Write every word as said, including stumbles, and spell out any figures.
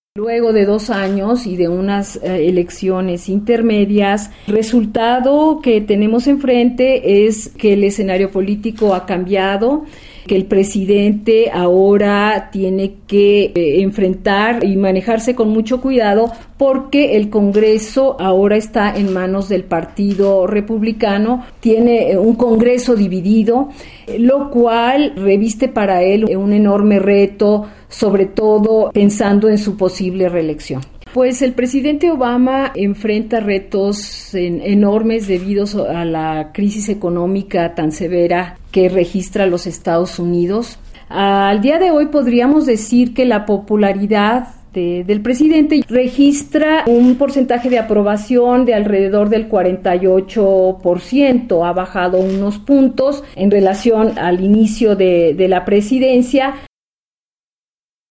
Luego de dos años y de unas eh, elecciones intermedias, el resultado que tenemos enfrente es que el escenario político ha cambiado, que el presidente ahora tiene que eh, enfrentar y manejarse con mucho cuidado porque el Congreso ahora está en manos del Partido Republicano, tiene un Congreso dividido, lo cual reviste para él un enorme reto, sobre todo pensando en su posible reelección. Pues el presidente Obama enfrenta retos en, enormes debido a la crisis económica tan severa que registra los Estados Unidos. Al día de hoy podríamos decir que la popularidad De, del presidente registra un porcentaje de aprobación de alrededor del cuarenta y ocho por ciento, ha bajado unos puntos en relación al inicio de, de la presidencia,